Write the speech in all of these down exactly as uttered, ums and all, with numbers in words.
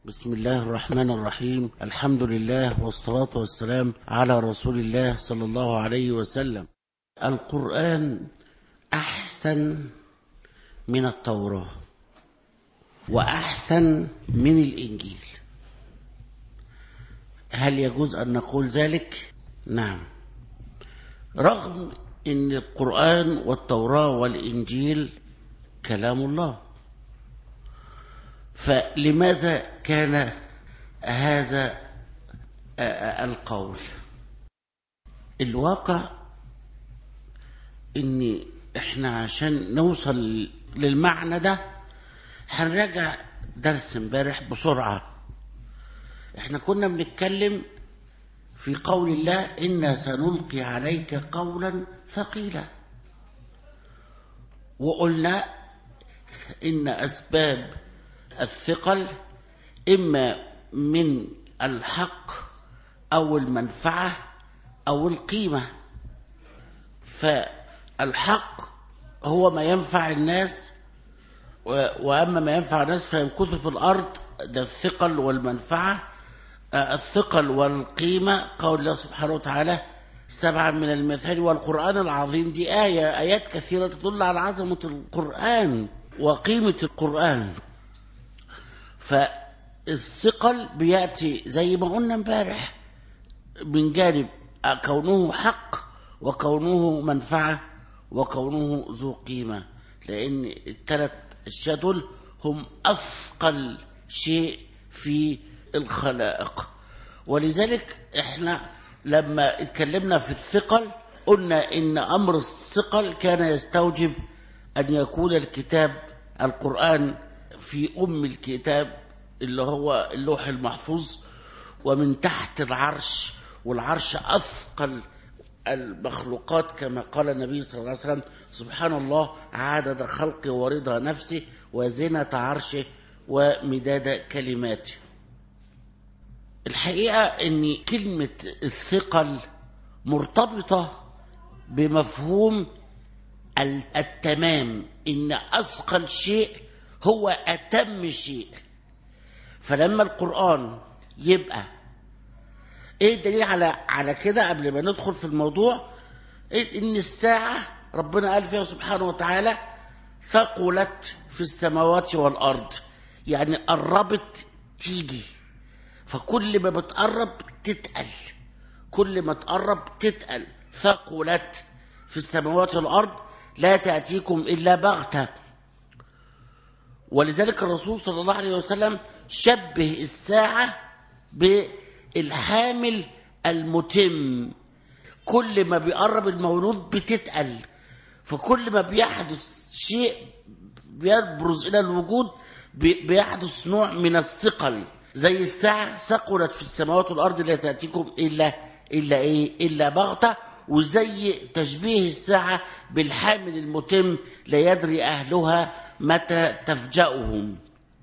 بسم الله الرحمن الرحيم. الحمد لله والصلاة والسلام على رسول الله صلى الله عليه وسلم. القرآن أحسن من التوراة وأحسن من الإنجيل. هل يجوز أن نقول ذلك؟ نعم، رغم أن القرآن والتوراة والإنجيل كلام الله، فلماذا كان هذا القول؟ الواقع ان احنا عشان نوصل للمعنى ده هنراجع درس امبارح بسرعة. احنا كنا بنتكلم في قول الله إنا سنلقي عليك قولا ثقيلا، وقلنا إن أسباب الثقل إما من الحق أو المنفعة أو القيمة. فالحق هو ما ينفع الناس، وأما ما ينفع الناس فيمكث في الأرض، ده الثقل والمنفعة. الثقل والقيمة قول الله سبحانه وتعالى سبعا من المثال والقرآن العظيم. دي آية آيات كثيرة تدل على عظمة القرآن وقيمة القرآن. فالثقل بيأتي زي ما قلنا امبارح من جانب كونه حق وكونه منفعة وكونه ذو قيمة، لأن الثلاث أشياء دول هم أثقل شيء في الخلائق. ولذلك احنا لما اتكلمنا في الثقل قلنا إن أمر الثقل كان يستوجب أن يكون الكتاب القرآن في أم الكتاب اللي هو اللوح المحفوظ، ومن تحت العرش، والعرش أثقل المخلوقات كما قال النبي صلى الله عليه وسلم سبحان الله عدد خلقه ورضا نفسه وزنة عرشه ومداد كلماته. الحقيقة أن كلمة الثقل مرتبطة بمفهوم التمام، إن أثقل شيء هو أتم شيء. فلما القرآن يبقى ايه الدليل على على كده قبل ما ندخل في الموضوع؟ إيه؟ ان الساعة ربنا قال فيها سبحانه وتعالى ثقلت في السماوات والأرض، يعني قربت تيجي. فكل ما بتقرب تتقل، كل ما تقرب تتقل. ثقلت في السماوات والأرض لا تأتيكم إلا بغتة. ولذلك الرسول صلى الله عليه وسلم شبه الساعة بالحامل المتم، كل ما بيقرب المولود بتتقل. فكل ما بيحدث شيء بيبرز إلى الوجود بيحدث نوع من الثقل، زي الساعة ثقلت في السماوات والأرض لا تأتيكم إلا إلا إيه إلا بغتة. وزي تشبيه الساعة بالحامل المتم لا يدري أهلها متى تفجأهم.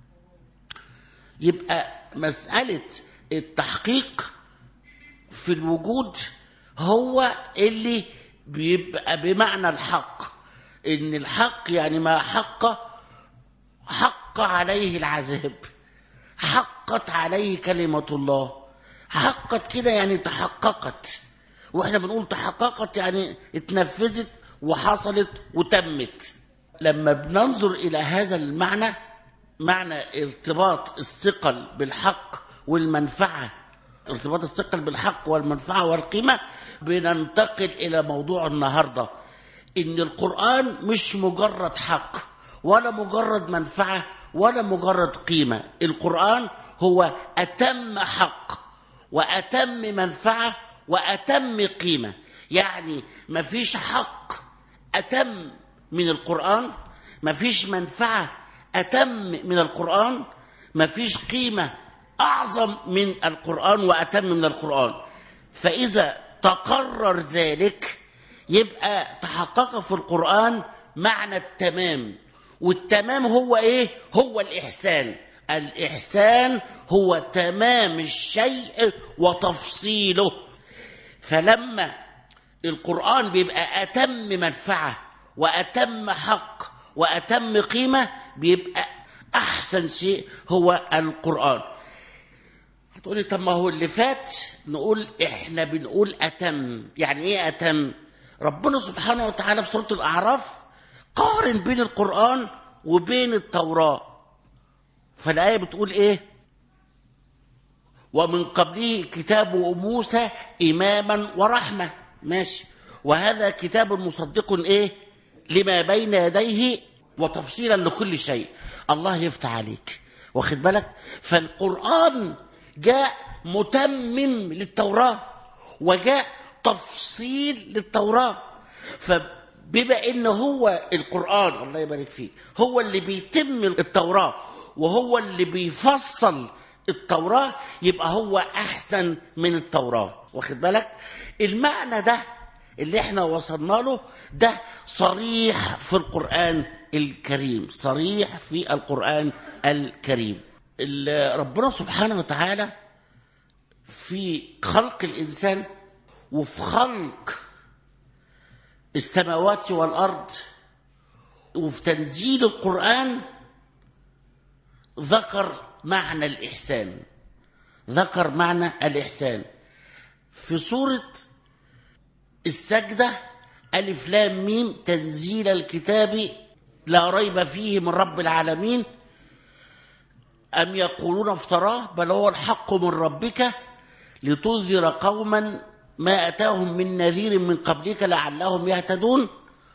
يبقى مسألة التحقيق في الوجود هو اللي بيبقى بمعنى الحق، إن الحق يعني ما حق حق عليه العذاب، حقت عليه كلمة الله. حقت كده يعني تحققت، واحنا بنقول تحققت يعني اتنفذت وحصلت وتمت. لما بننظر إلى هذا المعنى، معنى ارتباط الثقل بالحق والمنفعة، ارتباط الثقل بالحق والمنفعة والقيمة، بننتقل إلى موضوع النهاردة، إن القرآن مش مجرد حق ولا مجرد منفعة ولا مجرد قيمة. القرآن هو أتم حق وأتم منفعة وأتم قيمة. يعني مفيش حق أتم من القرآن، مفيش منفعة أتم من القرآن، مفيش قيمة أعظم من القرآن وأتم من القرآن. فإذا تقرر ذلك يبقى تحقق في القرآن معنى التمام. والتمام هو إيه؟ هو الإحسان. الإحسان هو تمام الشيء وتفصيله. فلما القرآن بيبقى أتم منفعة وأتم حق وأتم قيمة، بيبقى أحسن شيء هو القرآن. هتقولي طب ما هو اللي فات نقول احنا بنقول أتم. يعني ايه أتم؟ ربنا سبحانه وتعالى في سورة الأعراف قارن بين القرآن وبين التوراة، فالآية بتقول ايه؟ ومن قبله كتاب موسى إماما ورحمة. ماشي. وهذا كتاب مصدق ايه؟ لما بين يديه وتفصيلا لكل شيء. الله يفتح عليك، واخد بالك؟ فالقرآن جاء متمم للتوراة وجاء تفصيل للتوراة. فبما ان هو القرآن الله يبارك فيه هو اللي بيتم التوراة وهو اللي بيفصل التوراة، يبقى هو احسن من التوراة، واخد بالك؟ المعنى ده اللي احنا وصلنا له ده صريح في القرآن الكريم، صريح في القرآن الكريم. ربنا سبحانه وتعالى في خلق الإنسان وفي خلق السماوات والأرض وفي تنزيل القرآن ذكر معنى الإحسان، ذكر معنى الإحسان في سورة السجدة ألف لام ميم تنزيل الكتاب لا ريب فيه من رب العالمين أم يقولون افتراه بل هو الحق من ربك لتنذر قوما ما أتاهم من نذير من قبلك لعلهم يهتدون.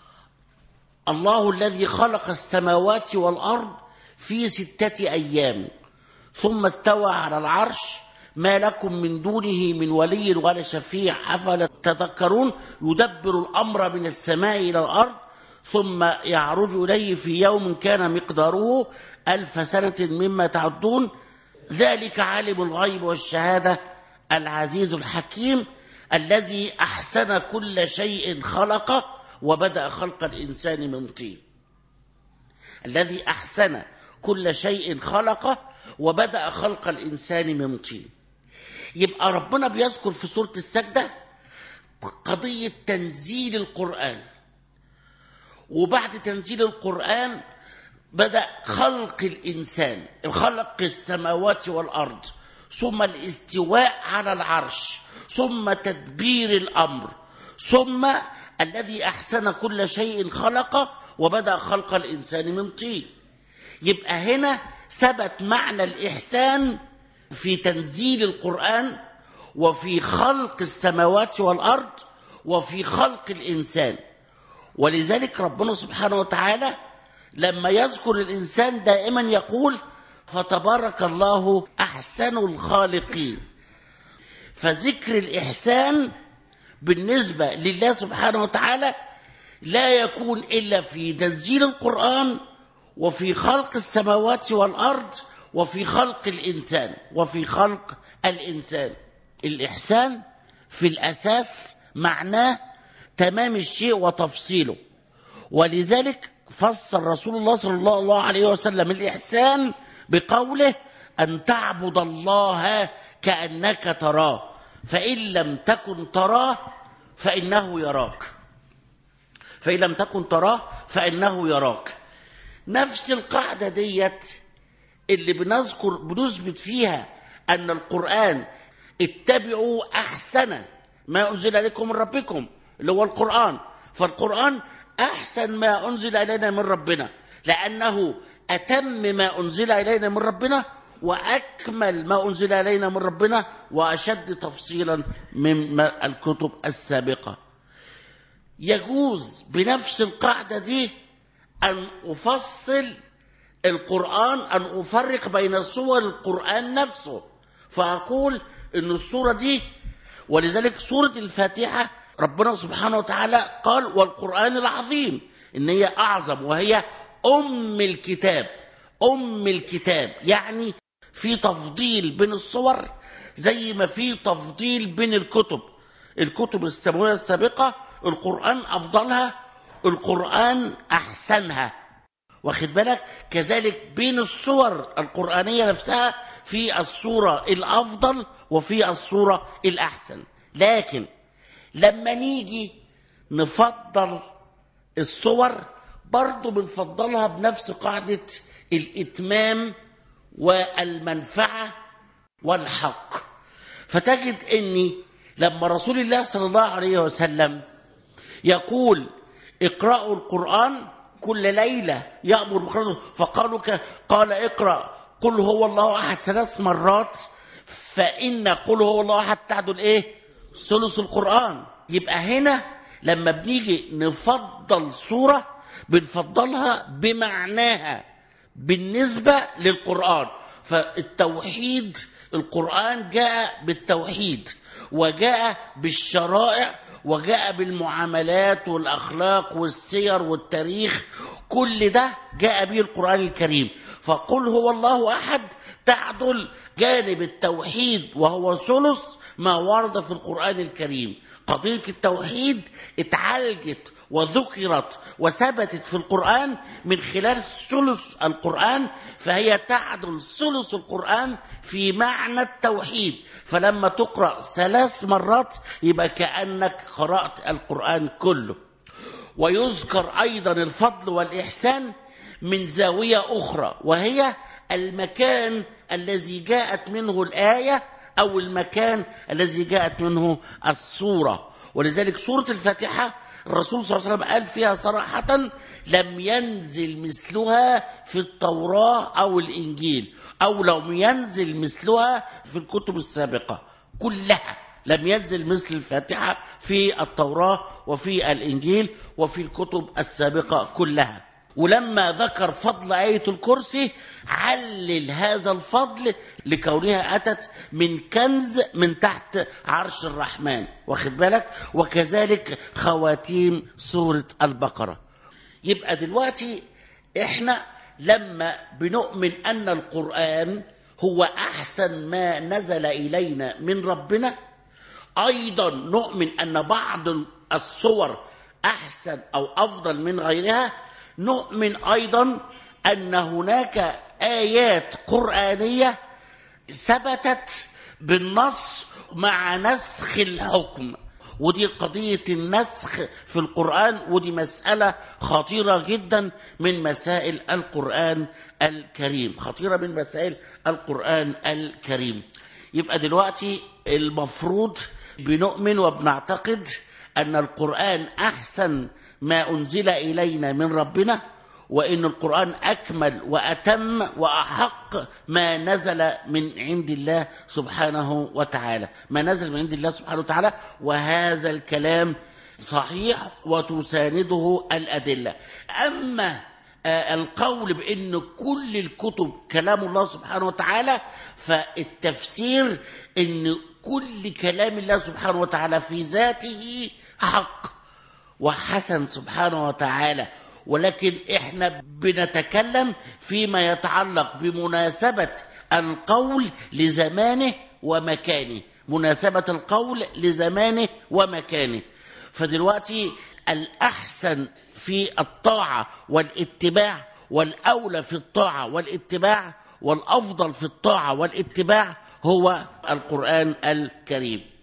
الله الذي خلق السماوات والأرض في ستة أيام ثم استوى على العرش ما لكم من دونه من ولي ولا شفيع أفلا تذكرون. يدبر الأمر من السماء إلى الأرض ثم يعرج إليه في يوم كان مقداره ألف سنة مما تعدون. ذلك عالم الغيب والشهادة العزيز الحكيم الذي أحسن كل شيء خلقه وبدأ خلق الإنسان من طين. الذي أحسن كل شيء خلقه وبدأ خلق الإنسان من طين. يبقى ربنا بيذكر في سورة السجدة قضية تنزيل القرآن، وبعد تنزيل القرآن بدأ خلق الإنسان، خلق السماوات والأرض، ثم الاستواء على العرش، ثم تدبير الأمر، ثم الذي أحسن كل شيء خلقه وبدأ خلق الإنسان من طين. يبقى هنا ثبت معنى الإحسان في تنزيل القرآن وفي خلق السماوات والأرض وفي خلق الإنسان. ولذلك ربنا سبحانه وتعالى لما يذكر الإنسان دائما يقول فتبارك الله أحسن الخالقين. فذكر الإحسان بالنسبة لله سبحانه وتعالى لا يكون إلا في تنزيل القرآن وفي خلق السماوات والأرض وفي خلق الإنسان وفي خلق الإنسان. الإحسان في الأساس معناه تمام الشيء وتفصيله، ولذلك فسر رسول الله صلى الله عليه وسلم الإحسان بقوله أن تعبد الله كأنك تراه فإن لم تكن تراه فإنه يراك، فإن لم تكن تراه فإنه يراك. نفس القاعدة ديت اللي بنذكر بنثبت فيها أن القرآن اتبعوا أحسن ما أنزل إليكم من ربكم اللي هو القرآن. فالقرآن أحسن ما أنزل إلينا من ربنا لأنه أتم ما أنزل إلينا من ربنا وأكمل ما أنزل إلينا من ربنا وأشد تفصيلا من الكتب السابقة. يجوز بنفس القاعدة دي أن أفصل القرآن، أن أفرق بين صور القرآن نفسه فأقول إن السورة دي، ولذلك سورة الفاتحة ربنا سبحانه وتعالى قال والقرآن العظيم إن هي أعظم وهي أم الكتاب. أم الكتاب يعني في تفضيل بين الصور زي ما في تفضيل بين الكتب. الكتب السماوية السابقة القرآن أفضلها، القرآن أحسنها، واخد بالك؟ كذلك بين الصور القرآنية نفسها في الصورة الأفضل وفي الصورة الأحسن. لكن لما نيجي نفضل الصور برضو بنفضلها بنفس قاعدة الإتمام والمنفعة والحق. فتجد أني لما رسول الله صلى الله عليه وسلم يقول اقرأوا القرآن كل ليلة يأمر بقراءته، فقالوا قال اقرأ قل هو الله أحد ثلاث مرات، فإن قل هو الله أحد تعدل إيه؟ ثلث القرآن. يبقى هنا لما بنيجي نفضل سورة بنفضلها بمعناها بالنسبة للقرآن. فالتوحيد، القرآن جاء بالتوحيد وجاء بالشرائع وجاء بالمعاملات والأخلاق والسير والتاريخ، كل ده جاء به القرآن الكريم. فقل هو الله أحد تعدل جانب التوحيد وهو ثلث ما ورد في القرآن الكريم. قضية التوحيد اتعالجت وذكرت وثبتت في القرآن من خلال ثلث القرآن، فهي تعدل ثلث القرآن في معنى التوحيد. فلما تقرأ ثلاث مرات يبقى كأنك قرأت القرآن كله. ويذكر أيضا الفضل والإحسان من زاوية أخرى، وهي المكان الذي جاءت منه الآية أو المكان الذي جاءت منه السورة. ولذلك سورة الفاتحة الرسول صلى الله عليه وسلم قال فيها صراحة لم ينزل مثلها في التوراة أو الإنجيل، أو لم ينزل مثلها في الكتب السابقة كلها. لم ينزل مثل الفاتحة في التوراة وفي الإنجيل وفي الكتب السابقة كلها. ولما ذكر فضل آية الكرسي علل هذا الفضل لكونها أتت من كنز من تحت عرش الرحمن، واخد بالك؟ وكذلك خواتيم سورة البقرة. يبقى دلوقتي احنا لما بنؤمن أن القرآن هو أحسن ما نزل إلينا من ربنا، أيضا نؤمن أن بعض الصور أحسن أو أفضل من غيرها. نؤمن أيضا أن هناك آيات قرآنية ثبتت بالنص مع نسخ الحكم، ودي قضية النسخ في القرآن، ودي مسألة خطيرة جدا من مسائل القرآن الكريم، خطيرة من مسائل القرآن الكريم. يبقى دلوقتي المفروض بنؤمن وبنعتقد أن القرآن أحسن ما أنزل إلينا من ربنا، وإن القرآن أكمل وأتم وأحق ما نزل من عند الله سبحانه وتعالى، ما نزل من عند الله سبحانه وتعالى. وهذا الكلام صحيح وتسانده الأدلة. أما القول بأن كل الكتب كلام الله سبحانه وتعالى، فالتفسير أن كل كلام الله سبحانه وتعالى في ذاته حق وحسن سبحانه وتعالى، ولكن احنا بنتكلم فيما يتعلق بمناسبة القول لزمانه ومكانه، مناسبة القول لزمانه ومكانه. فدلوقتي الأحسن في الطاعة والاتباع، والأولى في الطاعة والاتباع، والأفضل في الطاعة والاتباع هو القرآن الكريم.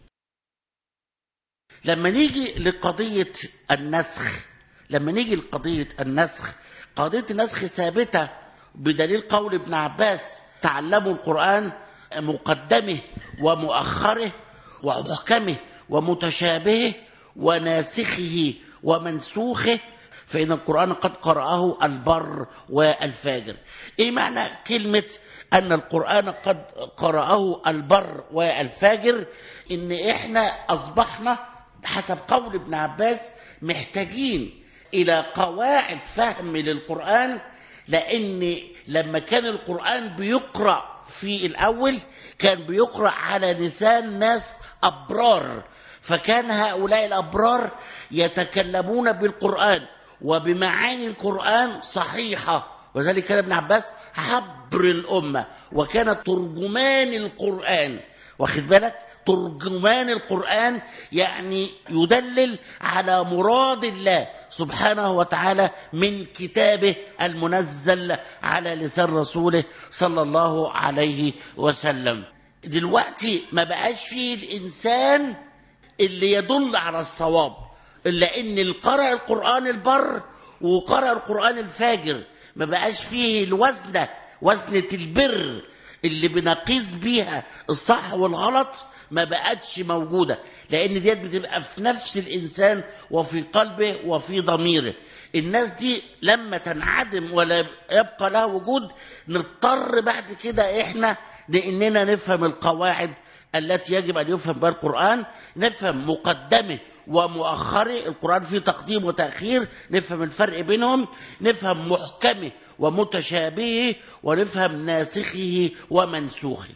لما نيجي لقضية النسخ، لما نيجي لقضية النسخ، قضية النسخ ثابتة بدليل قول ابن عباس تعلموا القرآن مقدمه ومؤخره ومحكمه ومتشابهه وناسخه ومنسوخه، فإن القرآن قد قرأه البر والفاجر. إيه معنى كلمة أن القرآن قد قرأه البر والفاجر؟ إن إحنا أصبحنا حسب قول ابن عباس محتاجين إلى قواعد فهم للقرآن، لأن لما كان القرآن بيقرأ في الأول كان بيقرأ على لسان ناس أبرار، فكان هؤلاء الأبرار يتكلمون بالقرآن وبمعاني القرآن صحيحة، وذلك كان ابن عباس حبر الأمة وكان ترجمان القرآن، واخد بالك؟ ترجمان القرآن يعني يدلل على مراد الله سبحانه وتعالى من كتابه المنزل على لسان رسوله صلى الله عليه وسلم. دلوقتي ما بقاش فيه الإنسان اللي يدل على الصواب، إلا إن القرأ القرآن البر وقرأ القرآن الفاجر، ما بقاش فيه الوزنة، وزنة البر اللي بنقيس بيها الصح والغلط ما بقتش موجودة، لأن ديت بتبقى في نفس الإنسان وفي قلبه وفي ضميره. الناس دي لما تنعدم ولا يبقى لها وجود نضطر بعد كده إحنا لأننا نفهم القواعد التي يجب أن يفهم بها القرآن، نفهم مقدمه ومؤخره، القرآن فيه تقديم وتأخير، نفهم الفرق بينهم، نفهم محكمه ومتشابهه، ونفهم ناسخه ومنسوخه.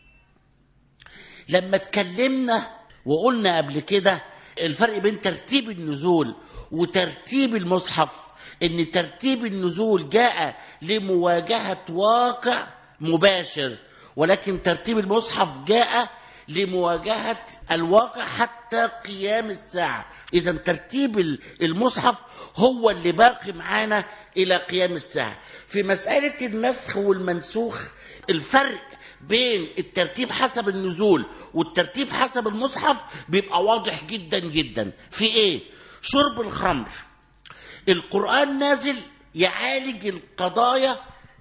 لما اتكلمنا وقلنا قبل كده الفرق بين ترتيب النزول وترتيب المصحف، ان ترتيب النزول جاء لمواجهة واقع مباشر، ولكن ترتيب المصحف جاء لمواجهة الواقع حتى قيام الساعة. إذا ترتيب المصحف هو اللي باقي معانا إلى قيام الساعة. في مسألة النسخ والمنسوخ الفرق بين الترتيب حسب النزول والترتيب حسب المصحف بيبقى واضح جدا جدا. في ايه؟ شرب الخمر، القرآن نازل يعالج القضايا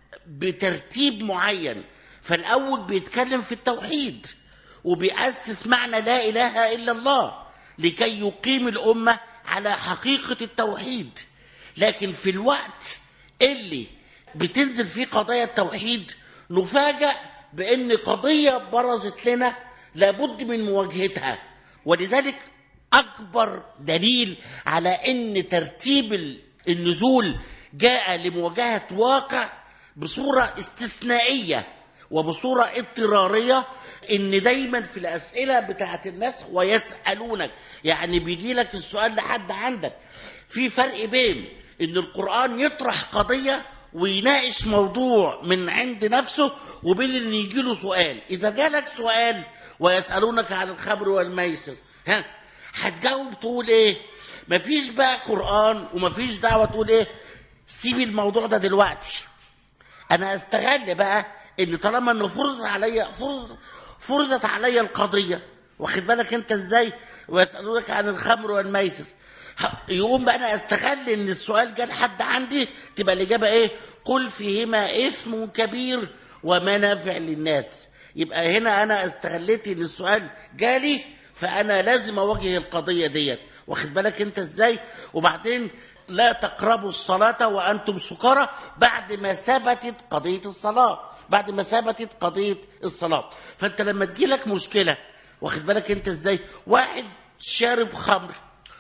بترتيب معين، فالأول بيتكلم في التوحيد وبيأسس معنى لا إله إلا الله لكي يقيم الأمة على حقيقة التوحيد. لكن في الوقت اللي بتنزل فيه قضايا التوحيد نفاجأ بأن قضية برزت لنا لابد من مواجهتها. ولذلك أكبر دليل على أن ترتيب النزول جاء لمواجهة واقع بصورة استثنائية وبصورة اضطرارية، ان دايما في الأسئلة بتاعت الناس ويسألونك، يعني بيجي لك السؤال لحد عندك. في فرق بين ان القرآن يطرح قضية ويناقش موضوع من عند نفسه وبين ان يجي له سؤال. اذا جالك سؤال ويسألونك عن الخمر والميسر، ها هتجاوب تقول ايه؟ مفيش بقى قرآن ومفيش دعوة تقول ايه سيب الموضوع ده دلوقتي، انا استغل بقى ان طالما انه فرضت عليا فرض فرضت عليا القضيه، واخد بالك انت ازاي؟ ويسالونك عن الخمر والميسر، يقوم بقى انا استغل ان السؤال جه لحد عندي، تبقى الاجابه ايه؟ قل فيهما اثم كبير ومنافع للناس. يبقى هنا انا استغليت ان السؤال جالي فانا لازم اواجه القضيه ديت، واخد بالك انت ازاي؟ وبعدين لا تقربوا الصلاه وانتم سكارى بعد ما ثبتت قضيه الصلاه، بعد ما ثبتت قضية الصلاة. فأنت لما تجيلك مشكلة، واخد بالك أنت إزاي؟ واحد شارب خمر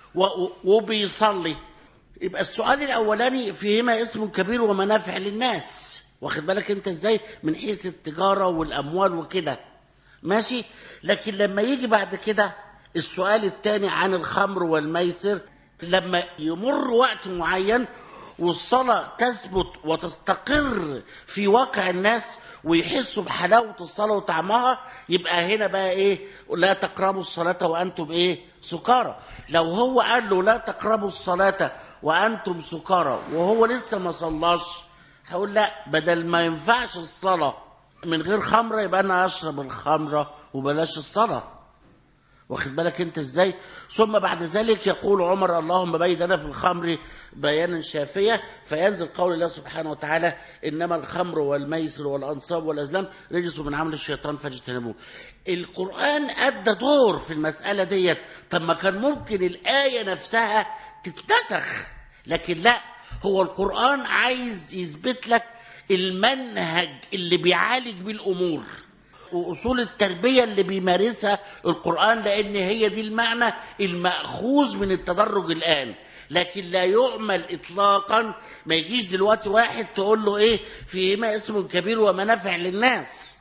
وبيصلي، يبقى السؤال الأولاني فيهما اسم كبير ومنافع للناس، واخد بالك أنت إزاي؟ من حيث التجارة والأموال وكده، ماشي. لكن لما يجي بعد كده السؤال الثاني عن الخمر والميسر، لما يمر وقت معين والصلاة تثبت وتستقر في واقع الناس ويحسوا بحلاوة الصلاة وطعمها، يبقى هنا بقى ايه؟ لا تقربوا الصلاة وأنتم ايه؟ سكارى. لو هو قال له لا تقربوا الصلاة وأنتم سكارى وهو لسه ما صلاش، هقول لا، بدل ما ينفعش الصلاة من غير خمرة يبقى أنا أشرب الخمرة وبلاش الصلاة، واخد بالك انت ازاي؟ ثم بعد ذلك يقول عمر اللهم بين لنا في الخمر بيانا شافيا، فينزل قول الله سبحانه وتعالى انما الخمر والميسر والانصاب والازلام رجس من عمل الشيطان فاجتنبوه. القرآن ادى دور في المسألة ديت. طب ما كان ممكن الآية نفسها تتنسخ، لكن لا، هو القرآن عايز يثبت لك المنهج اللي بيعالج بالأمور وأصول التربية اللي بيمارسها القرآن، لأن هي دي المعنى المأخوذ من التدرج الآن. لكن لا يعمل إطلاقا، ما يجيش دلوقتي واحد تقول له إيه فيهما اسم كبير ومنافع للناس،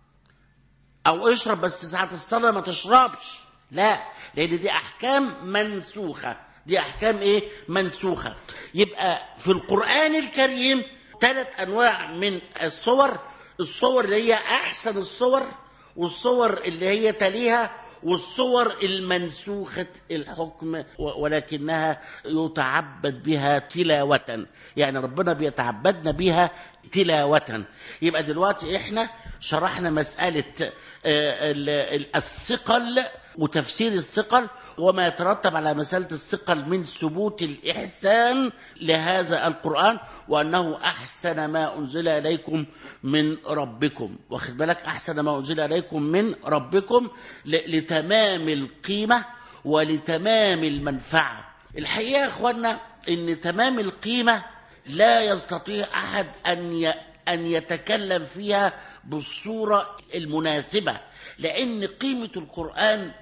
أو اشرب بس ساعة الصلاة ما تشربش، لا، لأن دي أحكام منسوخة، دي أحكام إيه؟ منسوخة. يبقى في القرآن الكريم ثلاث أنواع من الصور، الصور اللي هي أحسن الصور، والصور اللي هي تليها، والصور المنسوخة الحكم ولكنها يتعبد بها تلاوة، يعني ربنا بيتعبدنا بها تلاوة. يبقى دلوقتي احنا شرحنا مسألة الثقل وتفسير الثقل وما يترتب على مسألة الثقل من ثبوت الإحسان لهذا القرآن، وأنه أحسن ما أنزل إليكم من ربكم. واخد بالك؟ أحسن ما أنزل إليكم من ربكم لتمام القيمة ولتمام المنفعة. الحقيقة يا أخوانا إن تمام القيمة لا يستطيع أحد أن أن يتكلم فيها بالصورة المناسبة، لأن قيمة القرآن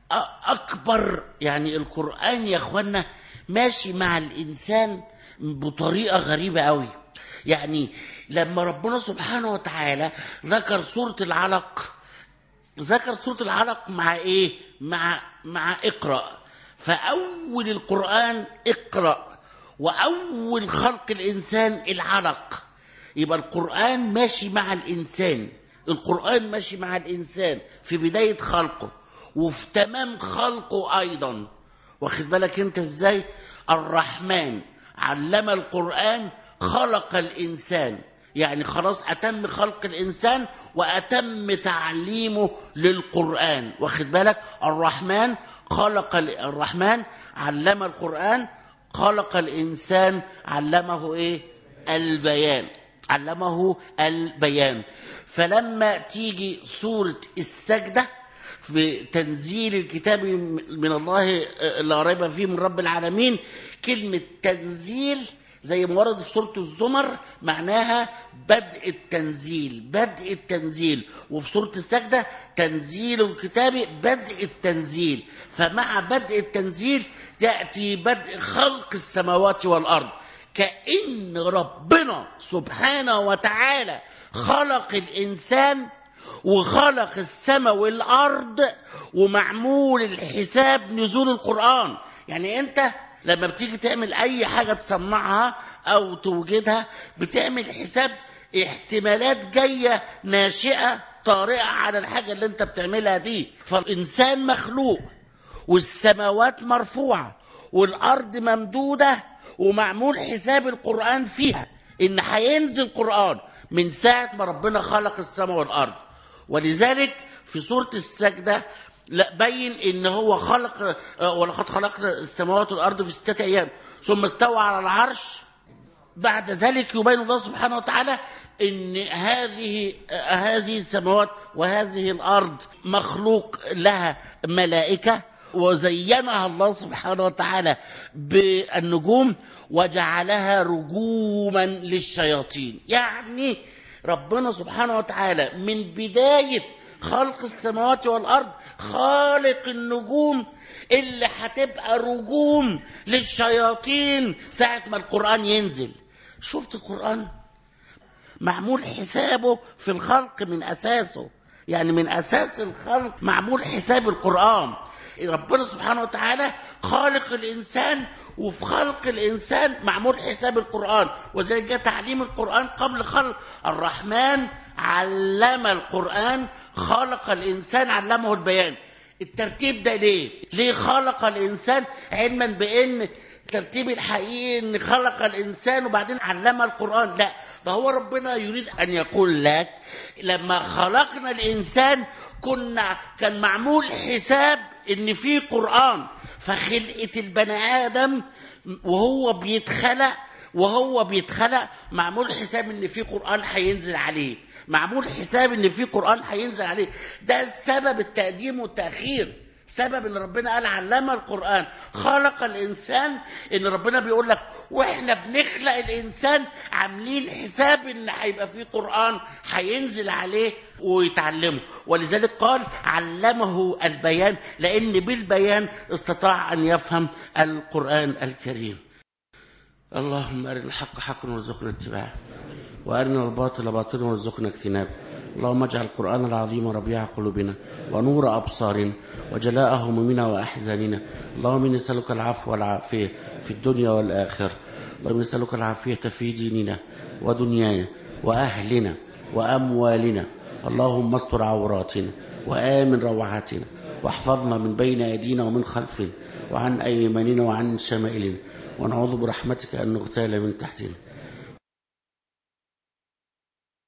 أكبر. يعني القرآن يا أخوانا ماشي مع الإنسان بطريقة غريبة قوي. يعني لما ربنا سبحانه وتعالى ذكر سورة العلق، ذكر سورة العلق مع إيه؟ مع مع اقرأ. فأول القرآن اقرأ، وأول خلق الإنسان العلق. يبقى القرآن ماشي مع الإنسان، القرآن ماشي مع الإنسان في بداية خلقه وفي تمام خلقه أيضا. واخد بالك أنت إزاي؟ الرحمن علم القرآن خلق الإنسان، يعني خلاص أتم خلق الإنسان وأتم تعليمه للقرآن. واخد بالك؟ الرحمن خلق الرحمن علم القرآن خلق الإنسان علمه إيه؟ البيان، علمه البيان. فلما تيجي سورة السجدة في تنزيل الكتاب من الله لا ريب فيه من رب العالمين، كلمة تنزيل زي ما ورد في سورة الزمر معناها بدء التنزيل، بدء التنزيل. وفي سورة السجدة تنزيل الكتاب بدء التنزيل. فمع بدء التنزيل يأتي بدء خلق السماوات والأرض، كأن ربنا سبحانه وتعالى خلق الإنسان وخلق السماء والأرض ومعمول الحساب نزول القرآن. يعني أنت لما بتيجي تعمل أي حاجة تصنعها أو توجدها بتعمل حساب احتمالات جاية ناشئة طارئة على الحاجة اللي أنت بتعملها دي. فالإنسان مخلوق والسماوات مرفوعة والأرض ممدودة ومعمول حساب القرآن فيها، إن هينزل القرآن من ساعة ما ربنا خلق السماء والأرض. ولذلك في سورة السجدة لا بين إن هو خلق ولقد خلقنا السماوات والأرض في ستة أيام ثم استوى على العرش. بعد ذلك يبين الله سبحانه وتعالى إن هذه هذه السماوات وهذه الأرض مخلوق لها ملائكة، وزينها الله سبحانه وتعالى بالنجوم وجعلها رجوما للشياطين. يعني ربنا سبحانه وتعالى من بداية خلق السماوات والأرض خالق النجوم اللي هتبقى رجوم للشياطين ساعة ما القرآن ينزل. شفت القرآن معمول حسابه في الخلق من أساسه، يعني من أساس الخلق معمول حساب القرآن. ربنا سبحانه وتعالى خالق الإنسان وفي خلق الإنسان معمول حساب القرآن، وذلك جاء تعليم القرآن قبل خلق. الرحمن علم القرآن خلق الإنسان علمه البيان. الترتيب ده ليه؟ ليه خلق الإنسان؟ علما بأن الترتيب الحقيقي ان خلق الإنسان وبعدين علم القرآن. لا، ده هو ربنا يريد أن يقول لك لما خلقنا الإنسان كنا كان معمول حساب ان في قرآن. فخلقة البني آدم وهو بيتخلق وهو بيتخلق معمول حساب ان في قرآن هينزل عليه، معمول حساب ان في قرآن هينزل عليه. ده سبب التقديم والتأخير، سبب ان ربنا قال علم القرآن خلق الإنسان. ان ربنا بيقول لك واحنا بنخلق الإنسان عاملين حساب ان هيبقى في قرآن هينزل عليه ويتعلمه. ولذلك قال علمه البيان، لأن بالبيان استطاع أن يفهم القرآن الكريم. اللهم أرنا الحق حقا وارزقنا اتباعه، وأرنا الباطل باطلا وارزقنا اجتنابه. اللهم اجعل القرآن العظيم ربيع قلوبنا ونور أبصارنا وجلاء همومنا وأحزاننا. اللهم إني نسألك العفو والعافية في الدنيا والآخرة. اللهم نسألك العافية في ديننا ودنيانا وأهلنا وأموالنا. اللهم استر عوراتنا وآمن روعاتنا واحفظنا من بين أيدينا ومن خلفنا وعن أيماننا وعن شمائلنا، ونعوذ برحمتك أن نغتال من تحتنا.